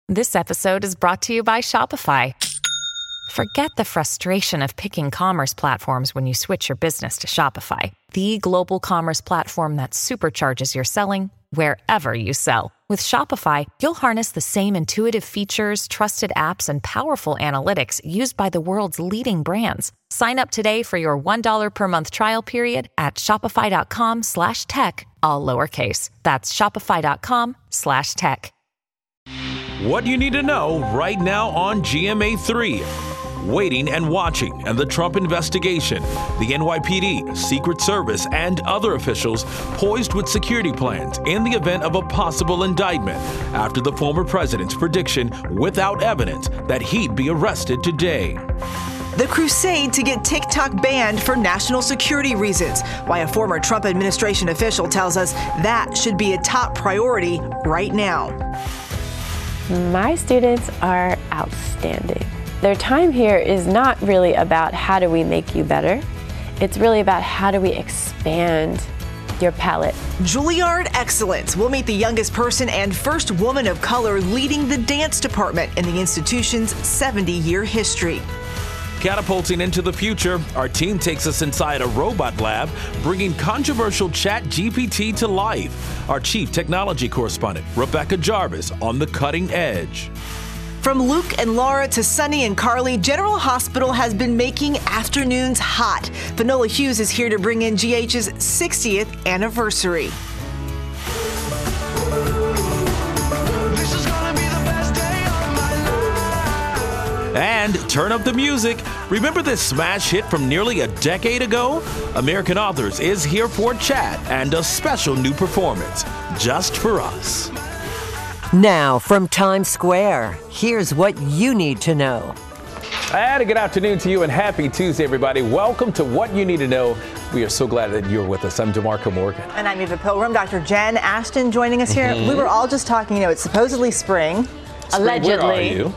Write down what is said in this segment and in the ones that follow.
This episode is brought to you by Shopify. Forget the frustration of picking commerce platforms when you switch your business to Shopify, the global commerce platform that supercharges your selling wherever you sell. With Shopify, you'll harness the same intuitive features, trusted apps, and powerful analytics used by the world's leading brands. Sign up today for your $1 per month trial period at shopify.com/tech, all lowercase. That's shopify.com/tech. What you need to know right now on GMA3. Waiting and watching and the Trump investigation. The NYPD, Secret Service, and other officials poised with security plans in the event of a possible indictment after the former president's prediction without evidence that he'd be arrested today. The crusade to get TikTok banned for national security reasons. Why a former Trump administration official tells us that should be a top priority right now. My students are outstanding. Their time here is not really about how do we make you better. It's really about how do we expand your palette. Juilliard excellence. We'll meet the youngest person and first woman of color leading the dance department in the institution's 70-year history. Catapulting into the future, our team takes us inside a robot lab, bringing controversial ChatGPT to life. Our chief technology correspondent, Rebecca Jarvis, on the cutting edge. From Luke and Laura to Sunny and Carly, General Hospital has been making afternoons hot. Finola Hughes is here to bring in GH's 60th anniversary. And turn up the music. Remember this smash hit from nearly a decade ago? American Authors is here for a chat and a special new performance just for us. Now from Times Square, here's what you need to know. And a good afternoon to you and happy Tuesday, everybody. Welcome to What You Need to Know. We are so glad that you're with us. I'm DeMarco Morgan. And I'm Eva Pilgrim. Dr. Jen Ashton joining us here. We were all just talking, it's supposedly spring. Allegedly. Where are you?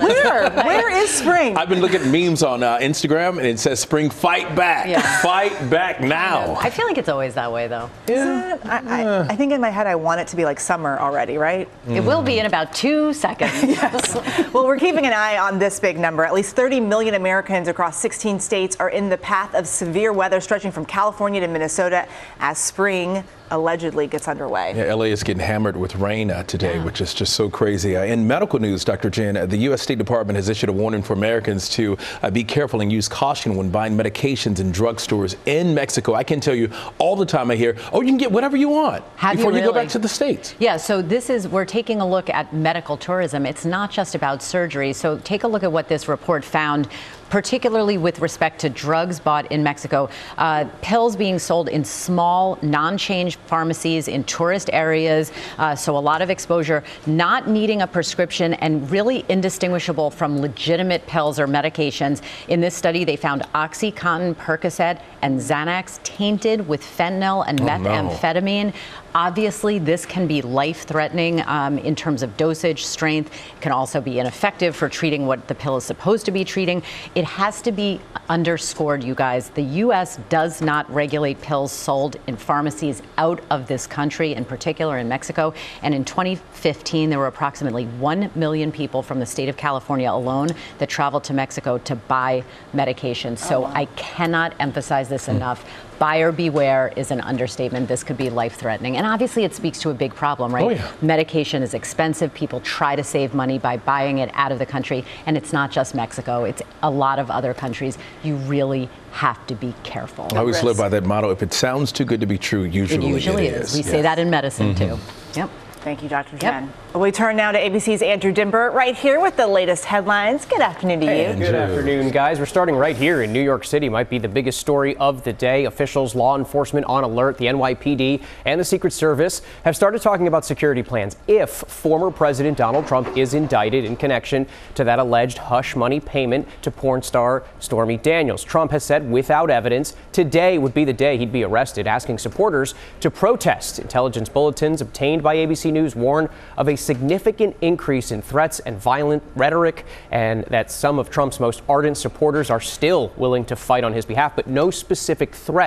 Where is spring? I've been looking at memes on Instagram, and it says spring, fight back. Yeah. Fight back now. I feel like it's always that way, though. Yeah. I think in my head I want it to be like summer already, right? It will be in about 2 seconds. Yes. Well, we're keeping an eye on this big number. At least 30 million Americans across 16 states are in the path of severe weather, stretching from California to Minnesota as spring allegedly gets underway. Yeah, LA is getting hammered with rain today, which is just so crazy. In medical news, Dr. Jen, the U.S. State Department has issued a warning for Americans to be careful and use caution when buying medications in drugstores in Mexico. I can tell you all the time I hear, you can get whatever you want before you go back to the States. Yeah, so we're taking a look at medical tourism. It's not just about surgery. So take a look at what this report found, particularly with respect to drugs bought in Mexico. Pills being sold in small, non-chain pharmacies in tourist areas. So a lot of exposure, not needing a prescription and really indistinguishable from legitimate pills or medications. In this study, they found OxyContin, Percocet, and Xanax tainted with fentanyl and methamphetamine. Obviously, this can be life-threatening in terms of dosage, strength. It can also be ineffective for treating what the pill is supposed to be treating. It has to be underscored, you guys. The U.S. does not regulate pills sold in pharmacies out of this country, in particular in Mexico. And in 2015, there were approximately 1 million people from the state of California alone that traveled to Mexico to buy medications. So I cannot emphasize this enough. Buyer beware is an understatement. This could be life-threatening. And obviously it speaks to a big problem, right? Medication is expensive. People try to save money by buying it out of the country. And it's not just Mexico. It's a lot of other countries. You really have to be careful. I always live by that motto. If it sounds too good to be true, usually it is. We say that in medicine, too. Yep. Thank you, Dr. Jen. We turn now to ABC's Andrew Dimbert right here with the latest headlines. Good afternoon to you. Good afternoon, guys. We're starting right here in New York City. Might be the biggest story of the day. Officials, law enforcement on alert. The NYPD and the Secret Service have started talking about security plans if former President Donald Trump is indicted in connection to that alleged hush money payment to porn star Stormy Daniels. Trump has said without evidence, today would be the day he'd be arrested, asking supporters to protest. Intelligence bulletins obtained by ABC News warn of a significant increase in threats and violent rhetoric, and that some of Trump's most ardent supporters are still willing to fight on his behalf, but no specific threats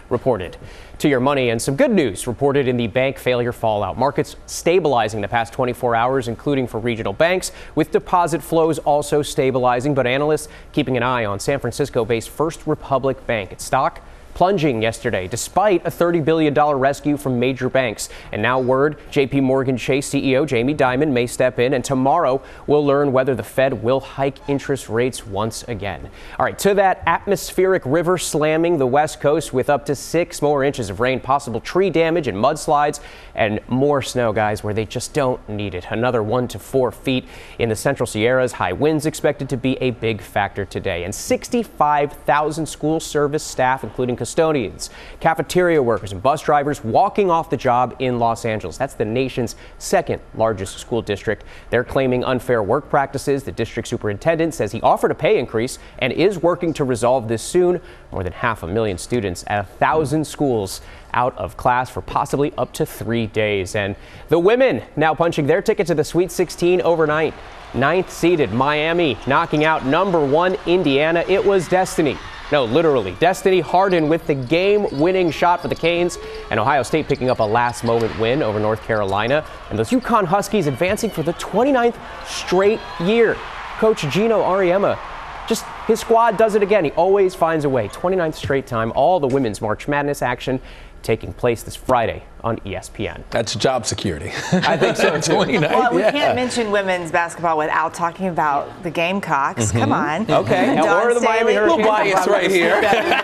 reported. To your money, and some good news reported in the bank failure fallout. Markets stabilizing the past 24 hours, including for regional banks, with deposit flows also stabilizing. But analysts keeping an eye on San Francisco-based First Republic Bank. Its stock plunging yesterday despite a $30 billion rescue from major banks. And now word, JP Morgan Chase CEO Jamie Dimon may step in, and tomorrow we'll learn whether the Fed will hike interest rates once again. All right, to that atmospheric river slamming the West Coast with up to 6 more inches of rain, possible tree damage and mudslides, and more snow, guys, where they just don't need it. Another 1 to 4 feet in the Central Sierras. High winds expected to be a big factor today. And 65,000 school service staff, including custodians, cafeteria workers, and bus drivers walking off the job in Los Angeles. That's the nation's second largest school district. They're claiming unfair work practices. The district superintendent says he offered a pay increase and is working to resolve this soon. More than 500,000 students at 1,000 schools out of class for possibly up to 3 days. And the women now punching their ticket to the Sweet 16 overnight. 9th seeded Miami knocking out number 1 Indiana. It was destiny. No, literally. Destiny Harden with the game-winning shot for the Canes, and Ohio State picking up a last-moment win over North Carolina. And those UConn Huskies advancing for the 29th straight year. Coach Gino Auriemma, just his squad does it again. He always finds a way. 29th straight time. All the women's March Madness action taking place this Friday on ESPN. That's job security. I think so, too. Well, we can't mention women's basketball without talking about the Gamecocks. Come on. Okay. Or the Miami Hurricanes. A little bias right here.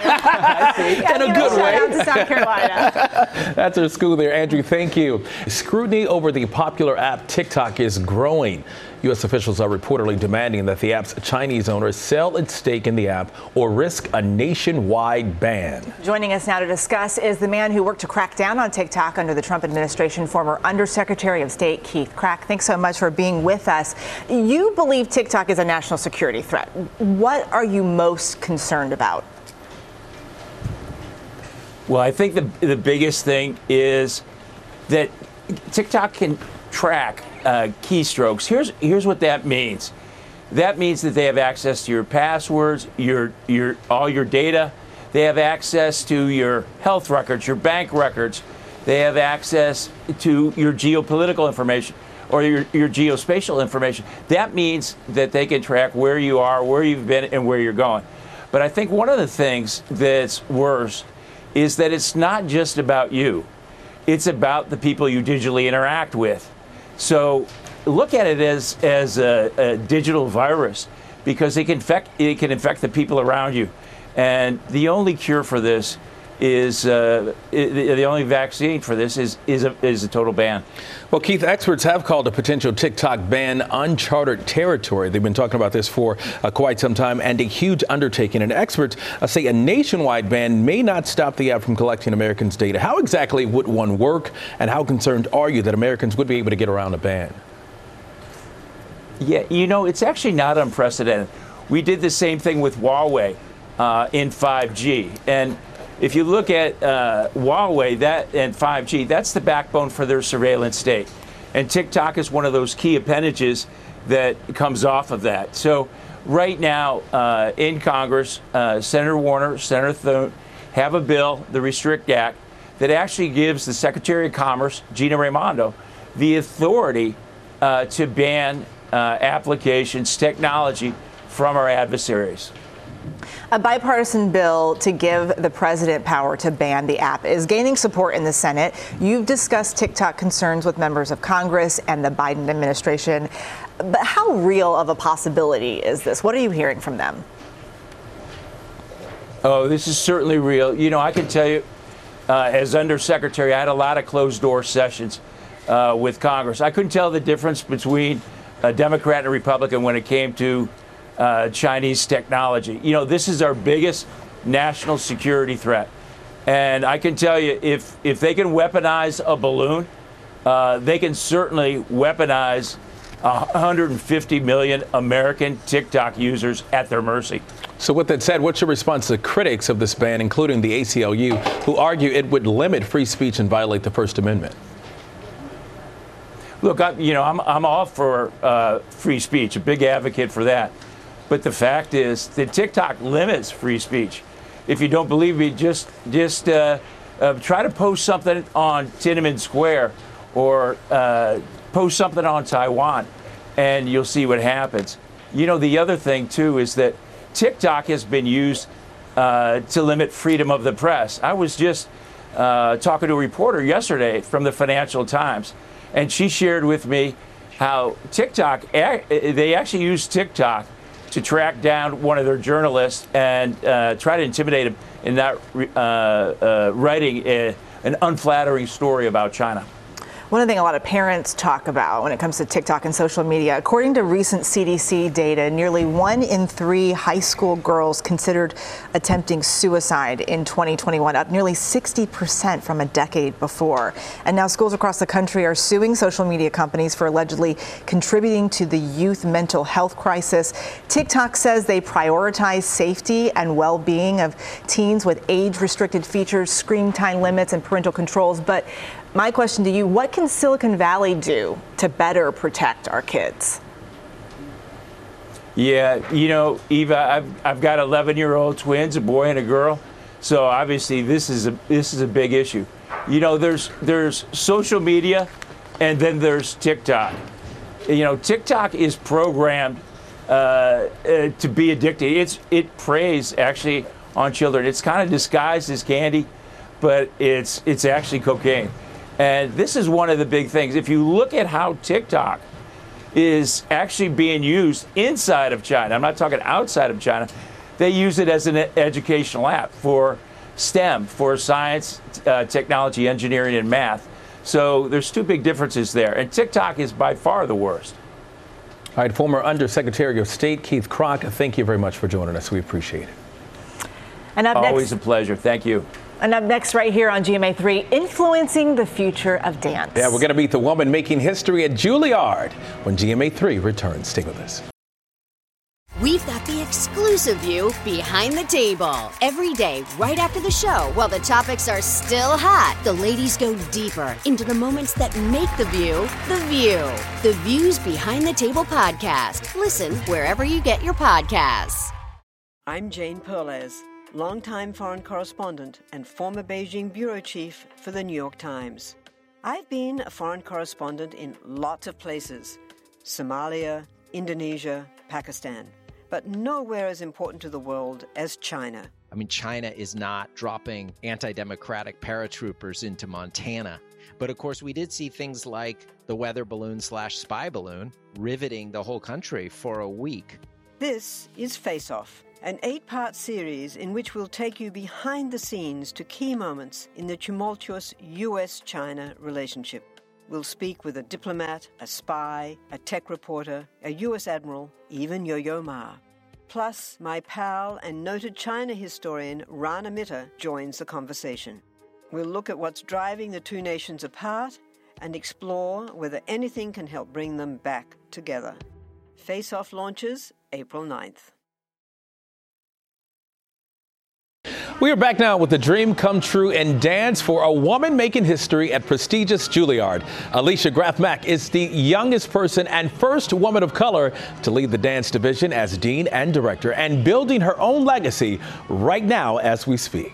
I see. In a good way. Shout out to South Carolina. That's our school there. Andrew, thank you. Scrutiny over the popular app TikTok is growing. U.S. officials are reportedly demanding that the app's Chinese owners sell its stake in the app or risk a nationwide ban. Joining us now to discuss is the man who worked to crack down on TikTok under the Trump administration, former Undersecretary of State Keith Krach. Thanks so much for being with us. You believe TikTok is a national security threat. What are you most concerned about? Well, I think the biggest thing is that TikTok can track keystrokes. Here's what that means. That means that they have access to your passwords, all your data. They have access to your health records, your bank records. They have access to your geopolitical information or your geospatial information. That means that they can track where you are, where you've been, and where you're going. But I think one of the things that's worse is that it's not just about you. It's about the people you digitally interact with. So look at it as a digital virus, because it can infect the people around you. And the only cure for this is the only vaccine for this is a total ban. Well, Keith, experts have called a potential TikTok ban uncharted territory. They've been talking about this for quite some time, and a huge undertaking. And experts say a nationwide ban may not stop the app from collecting Americans' data. How exactly would one work, and how concerned are you that Americans would be able to get around a ban? Yeah, it's actually not unprecedented. We did the same thing with Huawei in 5G. And if you look at Huawei and 5G, that's the backbone for their surveillance state. And TikTok is one of those key appendages that comes off of that. So right now in Congress, Senator Warner, Senator Thune have a bill, the Restrict Act, that actually gives the Secretary of Commerce, Gina Raimondo, the authority to ban applications, technology from our adversaries. A bipartisan bill to give the president power to ban the app is gaining support in the Senate. You've discussed TikTok concerns with members of Congress and the Biden administration. But how real of a possibility is this? What are you hearing from them? Oh, this is certainly real. I can tell you, as Undersecretary, I had a lot of closed-door sessions with Congress. I couldn't tell the difference between a Democrat and a Republican when it came to Chinese technology. This is our biggest national security threat. And I can tell you, if they can weaponize a balloon, they can certainly weaponize 150 million American TikTok users at their mercy. So with that said, what's your response to critics of this ban, including the ACLU, who argue it would limit free speech and violate the First Amendment? Look, I'm all for free speech, a big advocate for that. But the fact is that TikTok limits free speech. if you don't believe me, just try to post something on Tiananmen Square or post something on Taiwan, and you'll see what happens. You know, the other thing, too, is that TikTok has been used to limit freedom of the press. I was just talking to a reporter yesterday from the Financial Times, and she shared with me how TikTok, they actually use TikTok to track down one of their journalists and try to intimidate him in not writing an unflattering story about China. One thing a lot of parents talk about when it comes to TikTok and social media, according to recent CDC data, nearly 1 in 3 high school girls considered attempting suicide in 2021, up nearly 60% from a decade before. And now schools across the country are suing social media companies for allegedly contributing to the youth mental health crisis. TikTok says they prioritize safety and well-being of teens with age-restricted features, screen time limits, and parental controls. But my question to you, what can Silicon Valley do to better protect our kids? Yeah, you know, Eva, I've got 11-year-old twins, a boy and a girl. So obviously this is a big issue. You know, there's social media and then there's TikTok. You know, TikTok is programmed to be addicted. It preys actually on children. It's kind of disguised as candy, but it's actually cocaine. And this is one of the big things. If you look at how TikTok is actually being used inside of China, I'm not talking outside of China, they use it as an educational app for STEM, for science, technology, engineering, and math. So there's 2 big differences there. And TikTok is by far the worst. All right, former Undersecretary of State Keith Krach, thank you very much for joining us. We appreciate it. And up Always next, a pleasure. Thank you. And up next right here on GMA3, influencing the future of dance. Yeah, we're going to meet the woman making history at Juilliard when GMA3 returns. Stay with us. We've got the exclusive view behind the table. Every day, right after the show, while the topics are still hot, the ladies go deeper into the moments that make the View the View. The Views Behind the Table podcast. Listen wherever you get your podcasts. I'm Jane Perlez, longtime foreign correspondent and former Beijing bureau chief for the New York Times. I've been a foreign correspondent in lots of places: Somalia, Indonesia, Pakistan. But nowhere as important to the world as China. I mean, China is not dropping anti-democratic paratroopers into Montana. But of course, we did see things like the weather balloon/spy balloon riveting the whole country for a week. This is Face Off, an 8-part series in which we'll take you behind the scenes to key moments in the tumultuous U.S.-China relationship. We'll speak with a diplomat, a spy, a tech reporter, a U.S. admiral, even Yo-Yo Ma. Plus, my pal and noted China historian Rana Mitter joins the conversation. We'll look at what's driving the 2 nations apart and explore whether anything can help bring them back together. Face Off launches April 9th. We are back now with the dream come true in dance for a woman making history at prestigious Juilliard. Alicia Graf Mack is the youngest person and first woman of color to lead the dance division as dean and director, and building her own legacy right now as we speak.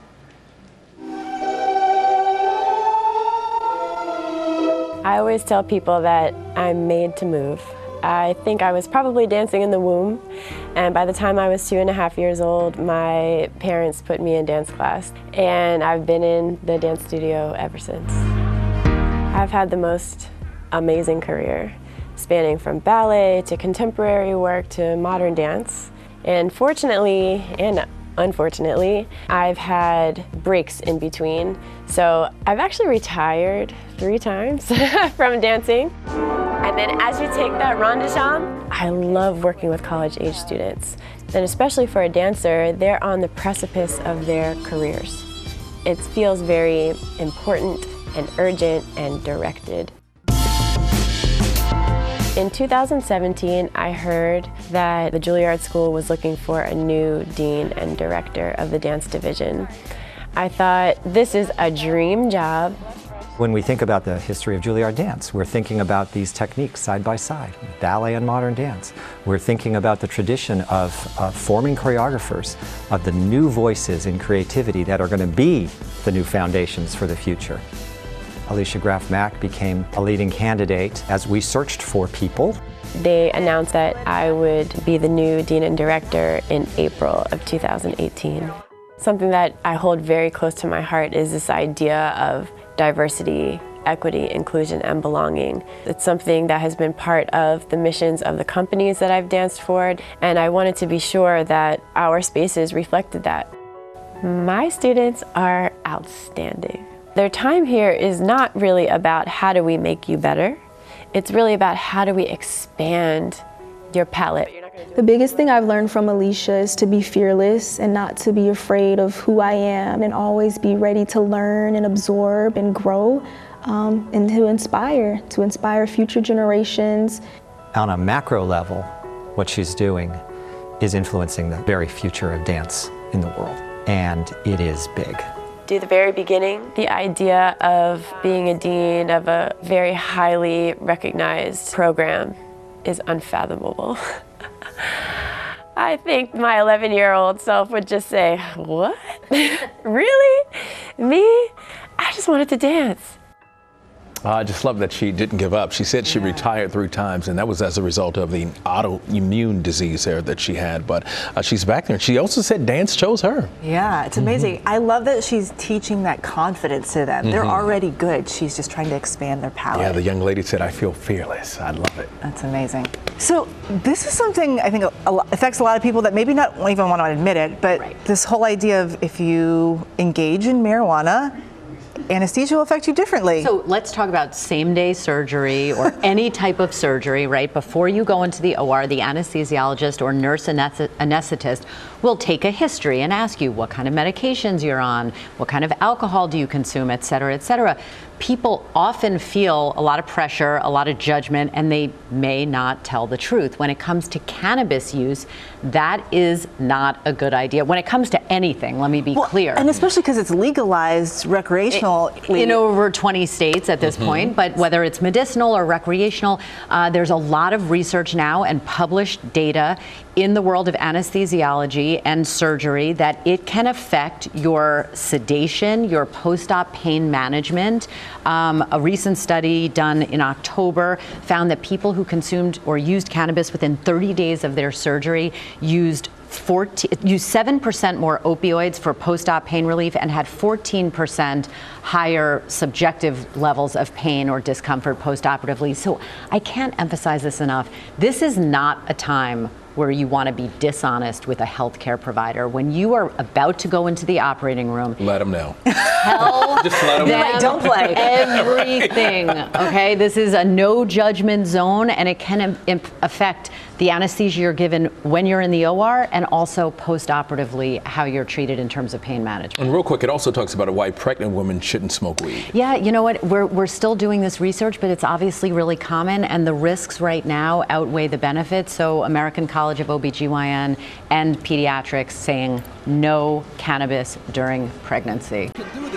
I always tell people that I'm made to move. I think I was probably dancing in the womb, and by the time I was 2.5 years old, my parents put me in dance class, and I've been in the dance studio ever since. I've had the most amazing career, spanning from ballet to contemporary work to modern dance, and fortunately and unfortunately, I've had breaks in between. So I've actually retired 3 times from dancing. And then as you take that rond de jambe, I love working with college-age students. And especially for a dancer, they're on the precipice of their careers. It feels very important and urgent and directed. In 2017, I heard that the Juilliard School was looking for a new dean and director of the dance division. I thought, this is a dream job. When we think about the history of Juilliard dance, we're thinking about these techniques side by side, ballet and modern dance. We're thinking about the tradition of forming choreographers, of the new voices in creativity that are going to be the new foundations for the future. Alicia Graf Mack became a leading candidate as we searched for people. They announced that I would be the new dean and director in April of 2018. Something that I hold very close to my heart is this idea of diversity, equity, inclusion, and belonging. It's something that has been part of the missions of the companies that I've danced for, and I wanted to be sure that our spaces reflected that. My students are outstanding. Their time here is not really about how do we make you better. It's really about how do we expand your palette. The biggest thing I've learned from Alicia is to be fearless and not to be afraid of who I am, and always be ready to learn and absorb and grow, and to inspire future generations. On a macro level, what she's doing is influencing the very future of dance in the world, and it is big. To the very beginning, the idea of being a dean of a very highly recognized program is unfathomable. I think my 11-year-old self would just say, what? Really? Me? I just wanted to dance. I just love that she didn't give up. She said she retired 3 times, and that was as a result of the autoimmune disease there that she had. But she's back there. She also said dance chose her. Yeah, it's amazing. I love that she's teaching that confidence to them. They're already good. She's just trying to expand their palette. Yeah, the young lady said, I feel fearless. I love it. That's amazing. So this is something I think affects a lot of people that maybe not even want to admit it, but this whole idea of if you engage in marijuana, anesthesia will affect you differently. So let's talk about same-day surgery or any type of surgery, right? Before you go into the OR, the anesthesiologist or nurse anesthetist will take a history and ask you what kind of medications you're on, what kind of alcohol do you consume, et cetera, et cetera. People often feel a lot of pressure, a lot of judgment, and they may not tell the truth. When it comes to cannabis use, that is not a good idea. When it comes to anything, let me be clear. And especially because it's legalized recreationally. In over 20 states at this point, but whether it's medicinal or recreational, there's a lot of research now and published data in the world of anesthesiology and surgery that it can affect your sedation, your post-op pain management. A recent study done in October found that people who consumed or used cannabis within 30 days of their surgery used 7% more opioids for post-op pain relief and had 14% higher subjective levels of pain or discomfort post-operatively. So I can't emphasize this enough. This is not a time where you want to be dishonest with a healthcare provider. When you are about to go into the operating room, let them know. Tell Just let them know. don't play everything. Okay, this is a no judgment zone, and it can affect the anesthesia you're given when you're in the OR and also post-operatively how you're treated in terms of pain management. And real quick, it also talks about why pregnant women shouldn't smoke weed. Yeah, you know what? We're still doing this research, but it's obviously really common, and the risks right now outweigh the benefits. So American College of OBGYN and Pediatrics saying no cannabis during pregnancy.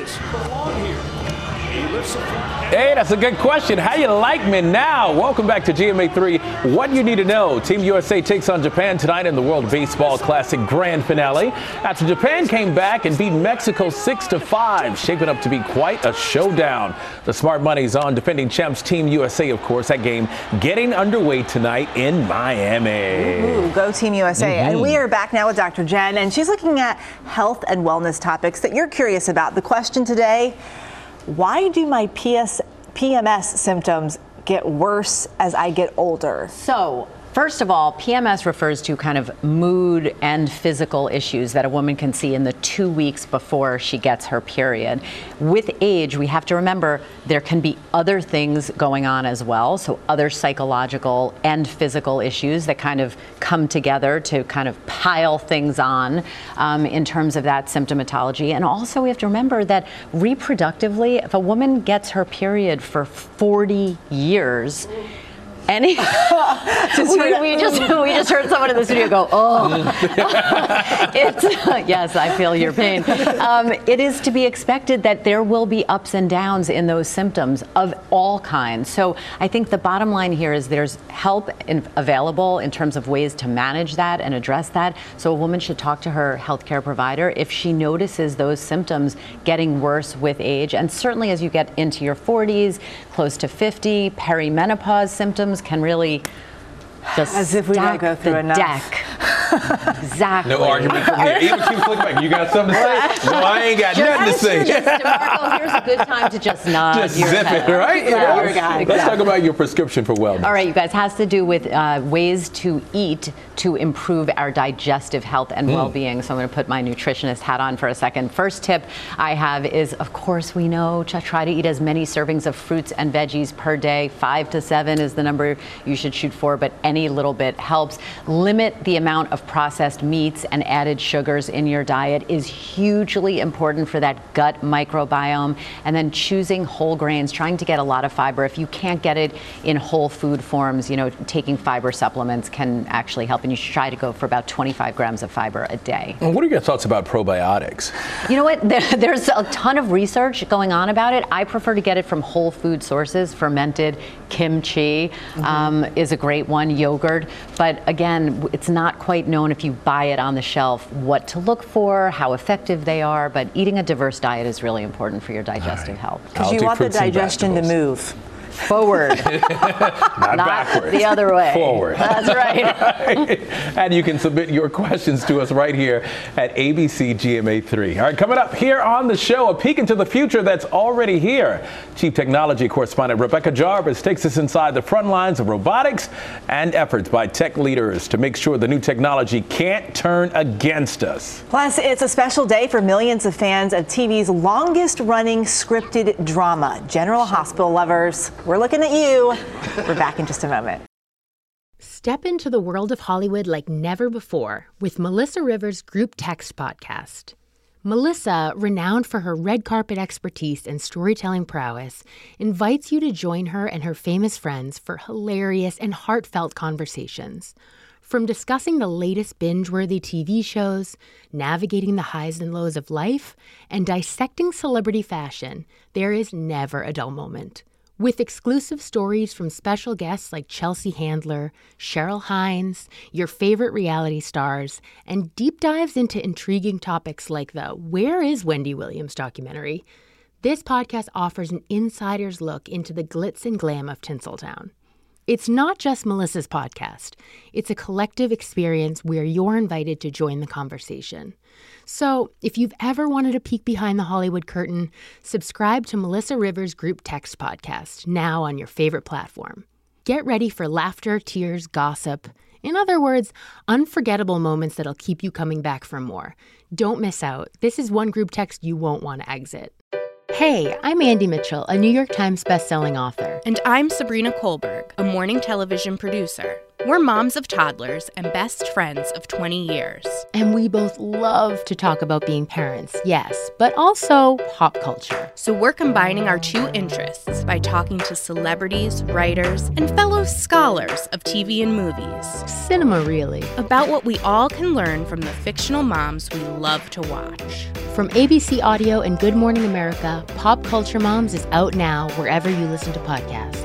Hey, that's a good question. How you like me now? Welcome back to GMA3. What you need to know. Team USA takes on Japan tonight in the World Baseball Classic Grand Finale. After Japan came back and beat Mexico 6-5, shaping up to be quite a showdown. The smart money's on defending champs Team USA, of course. That game getting underway tonight in Miami. Ooh, go Team USA. And we are back now with Dr. Jen, and she's looking at health and wellness topics that you're curious about. The question today: why do my PMS symptoms get worse as I get older? So, first of all, PMS refers to kind of mood and physical issues that a woman can see in the 2 weeks before she gets her period. With age, we have to remember there can be other things going on as well. So other psychological and physical issues that kind of come together to kind of pile things on in terms of that symptomatology. And also we have to remember that reproductively, if a woman gets her period for 40 years, we just just heard someone in the studio go, oh. Yes, I feel your pain. It is to be expected that there will be ups and downs in those symptoms of all kinds. So I think the bottom line here is there's help available in terms of ways to manage that and address that. So a woman should talk to her healthcare provider if she notices those symptoms getting worse with age. And certainly as you get into your 40s, close to 50, perimenopause symptoms can really just as if we don't go through enough. Deck. Exactly. No argument from here. Even keep looking back. You got something to say? No, I ain't got nothing to say. DeMarco, here's a good time to just nod. Just your zip head. it, right? Yeah. Exactly. Let's talk about your prescription for wellness. All right, you guys, has to do with ways to eat to improve our digestive health and well-being. So I'm going to put my nutritionist hat on for a second. First tip I have is, of course, we know to try to eat as many servings of fruits and veggies per day. 5 to 7 is the number you should shoot for, but any little bit helps. Limit the amount of processed meats and added sugars in your diet is hugely important for that gut microbiome. And then choosing whole grains, trying to get a lot of fiber. If you can't get it in whole food forms, taking fiber supplements can actually help. And you should try to go for about 25 grams of fiber a day. And what are your thoughts about probiotics? You know what? There's a ton of research going on about it. I prefer to get it from whole food sources. Fermented kimchi is a great one, yogurt. But again, it's not quite known if you buy it on the shelf what to look for, how effective they are. But eating a diverse diet is really important for your digestive health. Because you want the digestion to move. Forward. Not backwards. The other way. Forward. That's right. And you can submit your questions to us right here at ABC GMA3. All right, coming up here on the show, a peek into the future that's already here. Chief Technology Correspondent Rebecca Jarvis takes us inside the front lines of robotics and efforts by tech leaders to make sure the new technology can't turn against us. Plus, it's a special day for millions of fans of TV's longest-running scripted drama, General Hospital lovers. We're looking at you. We're back in just a moment. Step into the world of Hollywood like never before with Melissa Rivers' Group Text podcast. Melissa, renowned for her red carpet expertise and storytelling prowess, invites you to join her and her famous friends for hilarious and heartfelt conversations. From discussing the latest binge-worthy TV shows, navigating the highs and lows of life, and dissecting celebrity fashion, there is never a dull moment. With exclusive stories from special guests like Chelsea Handler, Cheryl Hines, your favorite reality stars, and deep dives into intriguing topics like the Where is Wendy Williams documentary, this podcast offers an insider's look into the glitz and glam of Tinseltown. It's not just Melissa's podcast. It's a collective experience where you're invited to join the conversation. So, if you've ever wanted a peek behind the Hollywood curtain, subscribe to Melissa Rivers' Group Text podcast, now on your favorite platform. Get ready for laughter, tears, gossip. In other words, unforgettable moments that'll keep you coming back for more. Don't miss out. This is one group text you won't want to exit. Hey, I'm Andy Mitchell, a New York Times bestselling author. And I'm Sabrina Kohlberg, a morning television producer. We're moms of toddlers and best friends of 20 years. And we both love to talk about being parents, yes, but also pop culture. So we're combining our two interests by talking to celebrities, writers, and fellow scholars of TV and movies. Cinema, really. About what we all can learn from the fictional moms we love to watch. From ABC Audio and Good Morning America, Pop Culture Moms is out now wherever you listen to podcasts.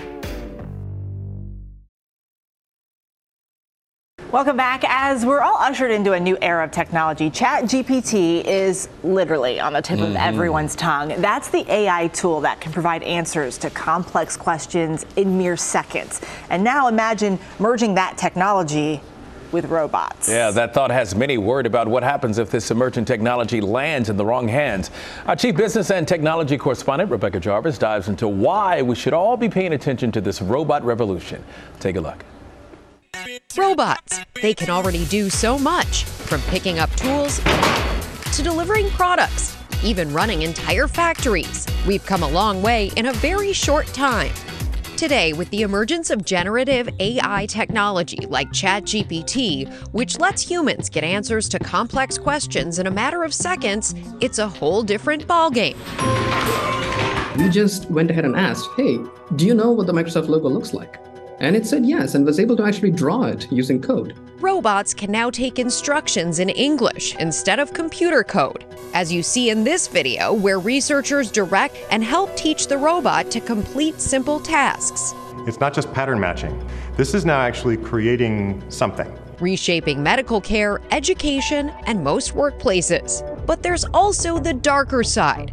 Welcome back. As we're all ushered into a new era of technology, ChatGPT is literally on the tip of everyone's tongue. That's the AI tool that can provide answers to complex questions in mere seconds. And now imagine merging that technology with robots. Yeah, that thought has many worried about what happens if this emerging technology lands in the wrong hands. Our Chief Business and Technology Correspondent, Rebecca Jarvis, dives into why we should all be paying attention to this robot revolution. Take a look. Robots. They can already do so much, from picking up tools to delivering products, even running entire factories. We've come a long way in a very short time. Today, with the emergence of generative AI technology like ChatGPT, which lets humans get answers to complex questions in a matter of seconds, it's a whole different ballgame. We just went ahead and asked, hey, do you know what the Microsoft logo looks like? And it said yes and was able to actually draw it using code. Robots can now take instructions in English instead of computer code, as you see in this video where researchers direct and help teach the robot to complete simple tasks. It's not just pattern matching. This is now actually creating something. Reshaping medical care, education, and most workplaces. But there's also the darker side.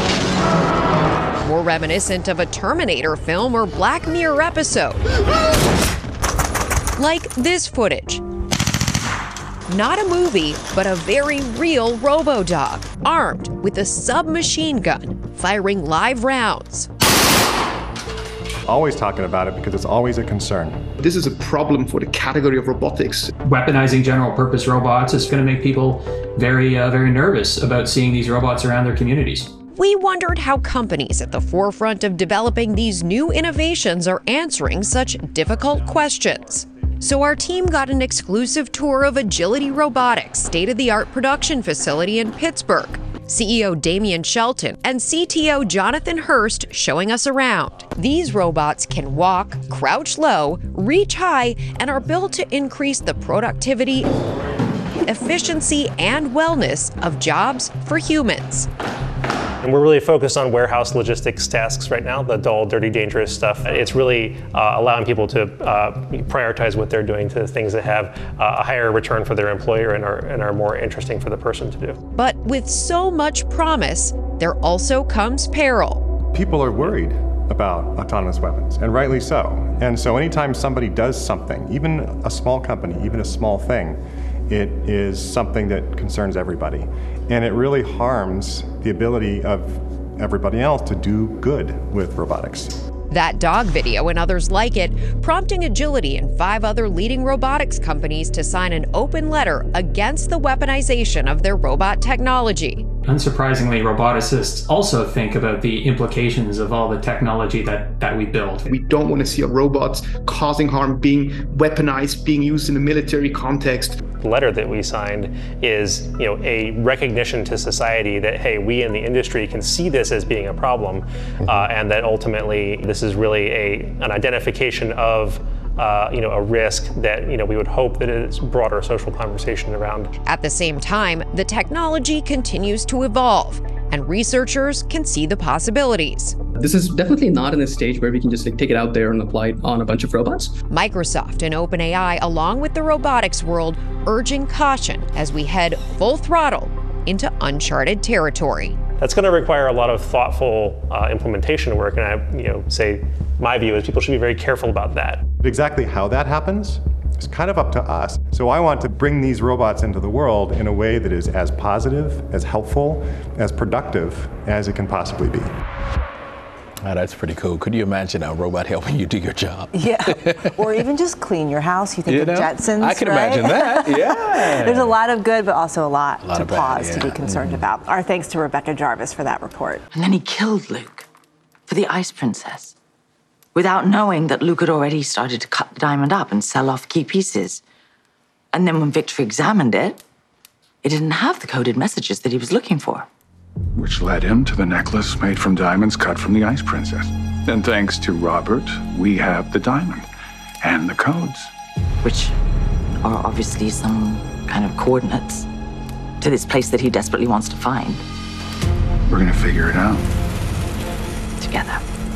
More reminiscent of a Terminator film or Black Mirror episode. Like this footage. Not a movie, but a very real robo-dog, armed with a submachine gun, firing live rounds. Always talking about it because it's always a concern. This is a problem for the category of robotics. Weaponizing general purpose robots is going to make people very nervous about seeing these robots around their communities. We wondered how companies at the forefront of developing these new innovations are answering such difficult questions. So our team got an exclusive tour of Agility Robotics' state-of-the-art production facility in Pittsburgh. CEO Damian Shelton and CTO Jonathan Hurst showing us around. These robots can walk, crouch low, reach high, and are built to increase the productivity, efficiency, and wellness of jobs for humans. And we're really focused on warehouse logistics tasks right now, the dull, dirty, dangerous stuff. It's really allowing people to prioritize what they're doing to things that have a higher return for their employer and are more interesting for the person to do. But with so much promise, there also comes peril. People are worried about autonomous weapons, and rightly so. And so anytime somebody does something, even a small company, even a small thing, it is something that concerns everybody. And it really harms the ability of everybody else to do good with robotics. That dog video and others like it, prompting Agility and 5 other leading robotics companies to sign an open letter against the weaponization of their robot technology. Unsurprisingly, roboticists also think about the implications of all the technology that we build. We don't want to see robots causing harm, being weaponized, being used in a military context. The letter that we signed is, a recognition to society that, hey, we in the industry can see this as being a problem, and that ultimately this is really an identification of a risk that we would hope that it's broader social conversation around. At the same time, the technology continues to evolve, and researchers can see the possibilities. This is definitely not in a stage where we can just take it out there and apply it on a bunch of robots. Microsoft and OpenAI, along with the robotics world, urging caution as we head full throttle into uncharted territory. That's going to require a lot of thoughtful implementation work, and my view is people should be very careful about that. Exactly how that happens is kind of up to us. So I want to bring these robots into the world in a way that is as positive, as helpful, as productive as it can possibly be. Oh, that's pretty cool. Could you imagine a robot helping you do your job? Yeah, or even just clean your house. You think of Jetsons, I can right? imagine that, yeah. There's a lot of good, but also a lot to pause, bad, to be concerned about. Our thanks to Rebecca Jarvis for that report. And then he killed Luke for the Ice Princess, without knowing that Luke had already started to cut the diamond up and sell off key pieces. And then when Victor examined it, it didn't have the coded messages that he was looking for. Which led him to the necklace made from diamonds cut from the Ice Princess. And thanks to Robert, we have the diamond and the codes. Which are obviously some kind of coordinates to this place that he desperately wants to find. We're gonna figure it out. Together.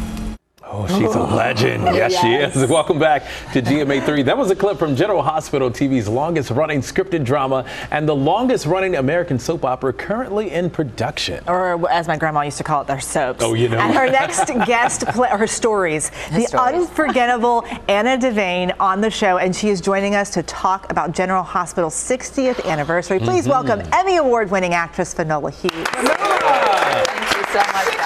Oh, she's a legend. Yes, she is. Welcome back to GMA3. That was a clip from General Hospital TV's longest-running scripted drama and the longest-running American soap opera currently in production. Or as my grandma used to call it, their soaps. Oh, you know. And her next guest, her stories. Unforgettable Anna Devane on the show, and she is joining us to talk about General Hospital's 60th anniversary. Please welcome Emmy Award-winning actress Finola Hughes. So much,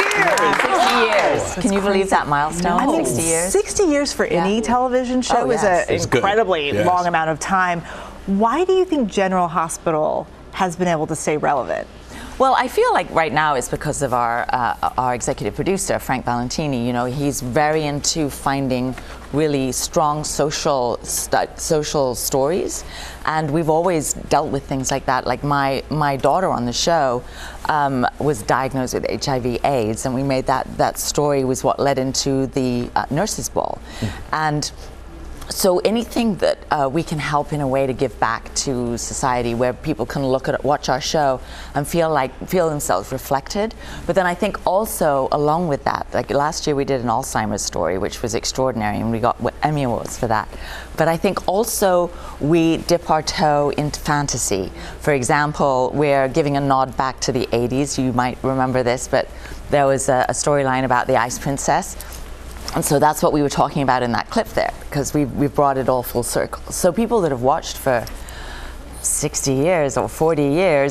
guys. 60 years. Can you believe that milestone? I mean, 60 years. 60 years for any television show is an incredibly long amount of time. Why do you think General Hospital has been able to stay relevant? Well, I feel like right now it's because of our executive producer, Frank Valentini. You know, he's very into finding really strong social stories, and we've always dealt with things like that. Like my daughter on the show was diagnosed with HIV/AIDS, and we made that story was what led into the Nurses Ball, and so anything that we can help in a way to give back to society, where people can watch our show and feel themselves reflected. But then I think also along with that, like last year we did an Alzheimer's story, which was extraordinary, and we got Emmy Awards for that. But I think also we dip our toe into fantasy. For example, we're giving a nod back to the 80s. You might remember this, but there was a storyline about the Ice Princess. And so that's what we were talking about in that clip there, because we've brought it all full circle. So people that have watched for 60 years or 40 years.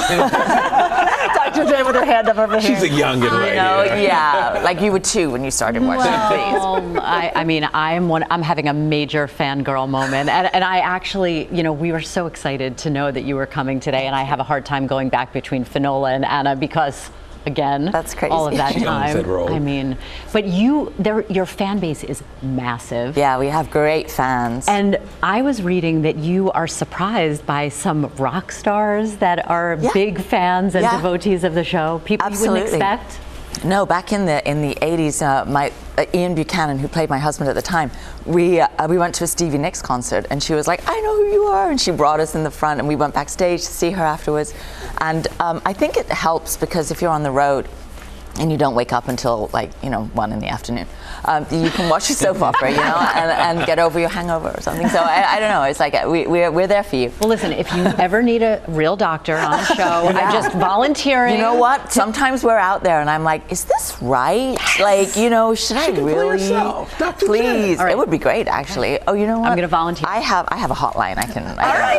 Dr. J with her hand up over here. She's a youngin' right here. Yeah, like you were 2 when you started watching. Well, I mean, I'm having a major fangirl moment, and I actually, you know, we were so excited to know that you were coming today, and I have a hard time going back between Finola and Anna because. Again, that's crazy. All of that time. I mean, but your fan base is massive. Yeah, we have great fans. And I was reading that you are surprised by some rock stars that are big fans and devotees of the show. People you wouldn't expect. No, back in the 80s, Ian Buchanan, who played my husband at the time, we went to a Stevie Nicks concert, and she was like, "I know who you are," and she brought us in the front, and we went backstage to see her afterwards. And I think it helps because if you're on the road and you don't wake up until 1 in the afternoon, you can watch a soap opera, you know, and get over your hangover or something. So I don't know. It's like we're there for you. Well, listen, if you ever need a real doctor on the show, I'm just volunteering. You know what? Sometimes we're out there, and I'm like, is this right? Like, you know, should I really? Please, it would be great, actually. Oh, you know what? I'm going to volunteer. I have a hotline. I can.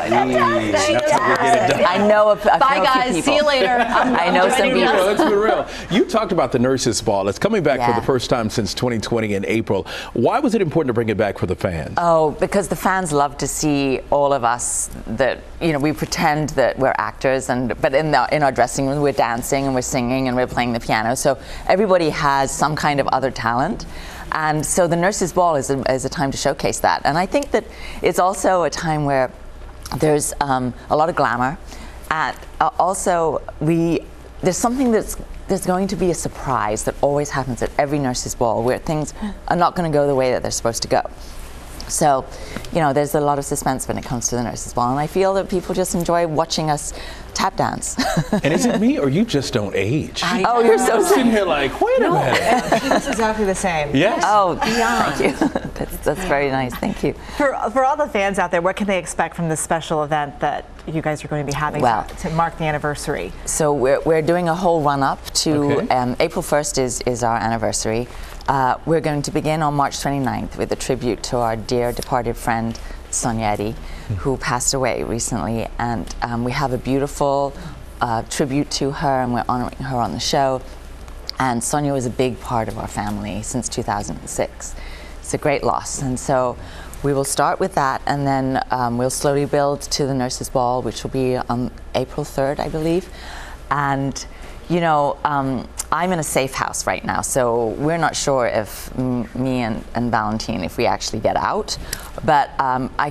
I know a Bye, guys. People. See you later. I know some people. Let's be real. You talked about the Nurses Ball. It's coming back for the first time since 2020 in April. Why was it important to bring it back for the fans? Oh, because the fans love to see all of us that, you know, we pretend that we're actors, but in our dressing room we're dancing and we're singing and we're playing the piano. So everybody has some kind of other talent. And so the Nurses Ball is a time to showcase that. And I think that it's also a time where there's a lot of glamour. And also there's something there's going to be a surprise that always happens at every Nurses Ball, where things are not going to go the way that they're supposed to go. So, you know, there's a lot of suspense when it comes to the Nurses Ball, and I feel that people just enjoy watching us tap dance. And is it me, or you just don't age? Oh, you're so sitting here like, wait a minute. She looks exactly the same. Yes. Oh, thank you. That's very nice. Thank you. For all the fans out there, what can they expect from this special event that you guys are going to be having to mark the anniversary? So we're doing a whole run-up to April 1st is our anniversary. We're going to begin on March 29th with a tribute to our dear departed friend, Sonia Eddy, who passed away recently. And we have a beautiful tribute to her, and we're honoring her on the show. And Sonia was a big part of our family since 2006. It's a great loss. And so we will start with that, and then we'll slowly build to the Nurses Ball, which will be on April 3rd, I believe. And you know, I'm in a safe house right now, so we're not sure if me and Valentine, if we actually get out. But I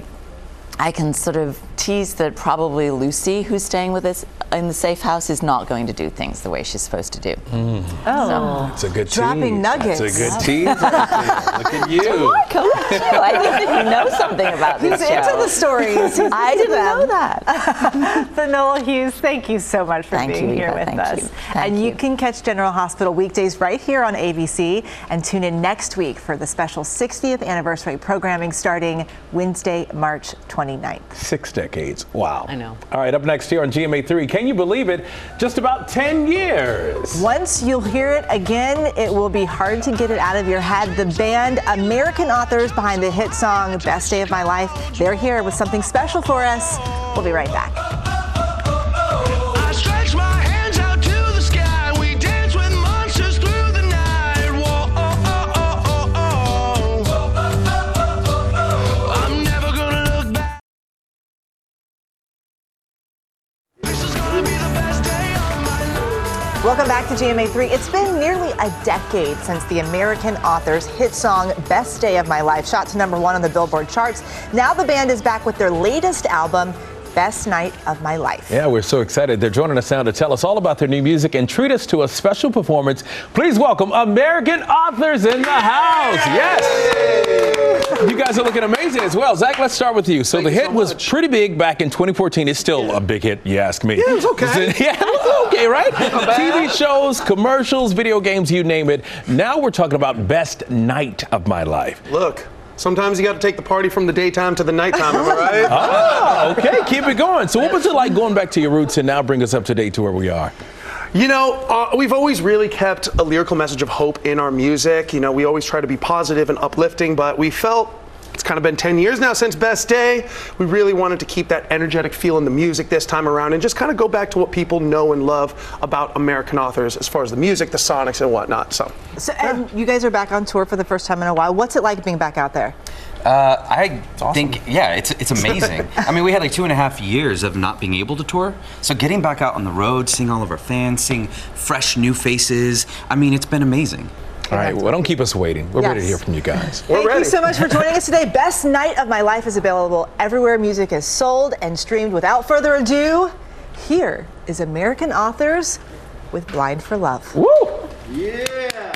can sort of tease that probably Lucy, who's staying with us in the safe house, is not going to do things the way she's supposed to do. Oh, it's a good tease. Dropping nuggets. It's a good tease. Look at you. Look at you. I think that you know something about this show. He's into the stories. I didn't know that. Finola Hughes, thank you so much for being here with us. And you can catch General Hospital weekdays right here on ABC, and tune in next week for the special 60th anniversary programming starting Wednesday, March 29th. 6 decades. Wow. I know. All right, up next here on GMA3, can you believe it? Just about 10 years. Once you'll hear it again, it will be hard to get it out of your head. The band, American authors behind the hit song Best Day of My Life, they're here with something special for us. We'll be right back. Welcome back to GMA3. It's been nearly a decade since the American Authors hit song Best Day of My Life shot to #1 on the Billboard charts. Now the band is back with their latest album, Best Night of My Life. Yeah, we're so excited. They're joining us now to tell us all about their new music and treat us to a special performance. Please welcome American Authors in the house. Yes. You guys are looking amazing as well. Zach, let's start with you. So the hit was pretty big back in 2014. It's still a big hit, you ask me. Yeah, it was okay. Yeah, it was okay, right? TV shows, commercials, video games, you name it. Now we're talking about Best Night of My Life. Look. Sometimes you got to take the party from the daytime to the nighttime, am I right? Oh, okay. Keep it going. So what was it like going back to your roots and now bring us up to date to where we are? You know, we've always really kept a lyrical message of hope in our music. You know, we always try to be positive and uplifting, but we felt it's kind of been 10 years now since Best Day. We really wanted to keep that energetic feel in the music this time around and just kind of go back to what people know and love about American Authors as far as the music, the sonics and whatnot. So and you guys are back on tour for the first time in a while. What's it like being back out there? I think, yeah, it's amazing. I mean, we had like 2.5 years of not being able to tour. So getting back out on the road, seeing all of our fans, seeing fresh new faces, I mean, it's been amazing. All right, well, don't keep us waiting. We're ready to hear from you guys. Thank you so much for joining us today. Best Night of My Life is available everywhere music is sold and streamed. Without further ado, here is American Authors with Blind for Love. Woo! Yeah!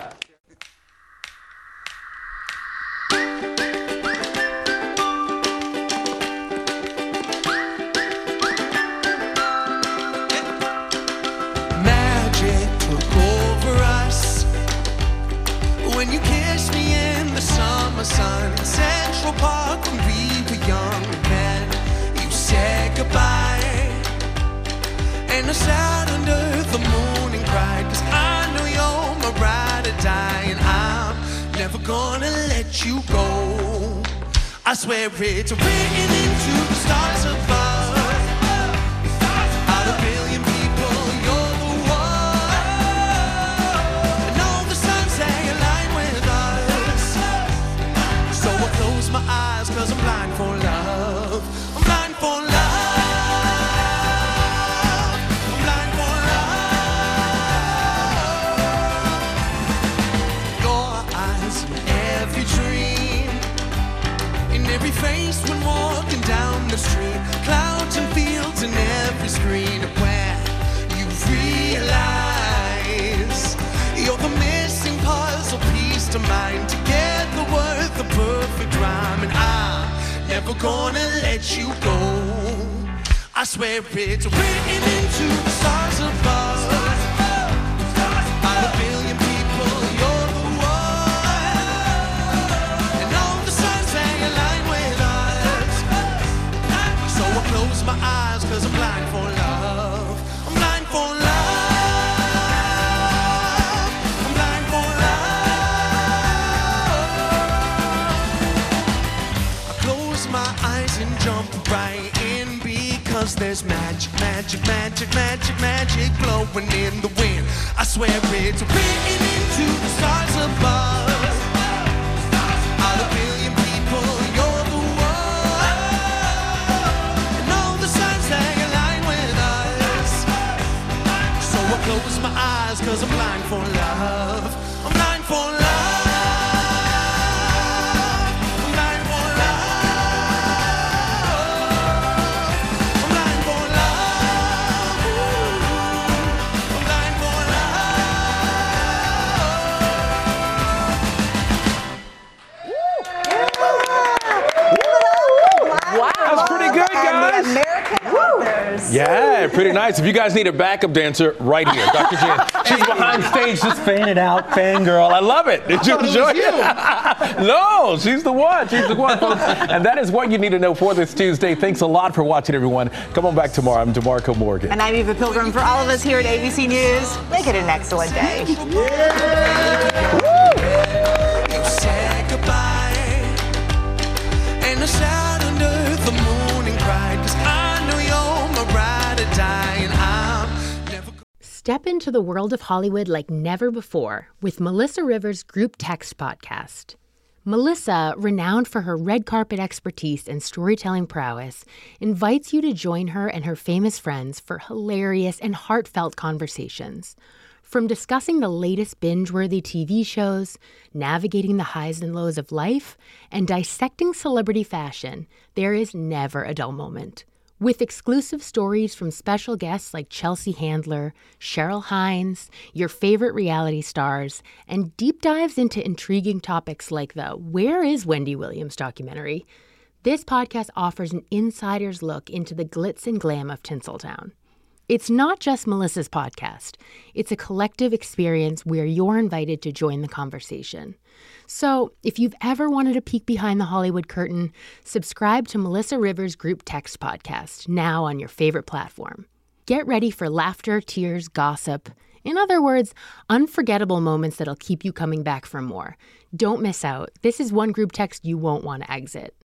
When you kissed me in the summer sun in Central Park when we were young men, you said goodbye. And I sat under the moon and cried, 'cause I know you're my ride or die, and I'm never gonna let you go. I swear it's written into the stars above. Out of a billion people, you're the one. And all the signs say align with us. So I close my eyes 'cause I'm blind for love. I'm blind for love. I'm blind for love. Your eyes in every dream, in every face when walking down the street, clouds and fields in every screen, where you realize you're the missing puzzle piece to mine. Together worth the perfect rhyme, and I'm never gonna let you go. I swear it's written into the stars above. Out of a billion people, you're the one. And all the signs say align with us. So I close my eyes 'cause I'm blind for love. I'm blind for love. I'm blind for love. I close my eyes and jump right in, because there's magic, magic, magic, magic, magic blowing in the wind. I swear it's written into the stars above. Out of a billion people, you're the one. And all the signs they align with us. So I close my eyes 'cause I'm blind for love. I'm blind for love. I'm blind for love. I'm blind for love. I'm blind for Wow. That's pretty good, guys. American Authors. Yeah, pretty nice. If you guys need a backup dancer, right here, Dr. Jen. She's behind stage, just fanning out, fangirl. I love it. Did you enjoy it? No, she's the one. She's the one, folks. And that is what you need to know for this Tuesday. Thanks a lot for watching, everyone. Come on back tomorrow. I'm DeMarco Morgan. And I'm Eva Pilgrim. For all of us here at ABC News, make it an excellent day. You said goodbye, and I sat under the moon and cried, 'cause I know you're my ride or die, and I'm never. Step into the world of Hollywood like never before with Melissa Rivers' Group Text podcast. Melissa, renowned for her red carpet expertise and storytelling prowess, invites you to join her and her famous friends for hilarious and heartfelt conversations. From discussing the latest binge-worthy TV shows, navigating the highs and lows of life, and dissecting celebrity fashion, there is never a dull moment. With exclusive stories from special guests like Chelsea Handler, Cheryl Hines, your favorite reality stars, and deep dives into intriguing topics like the Where is Wendy Williams documentary, this podcast offers an insider's look into the glitz and glam of Tinseltown. It's not just Melissa's podcast. It's a collective experience where you're invited to join the conversation. So if you've ever wanted a peek behind the Hollywood curtain, subscribe to Melissa Rivers' Group Text podcast, now on your favorite platform. Get ready for laughter, tears, gossip. In other words, unforgettable moments that'll keep you coming back for more. Don't miss out. This is one group text you won't want to exit.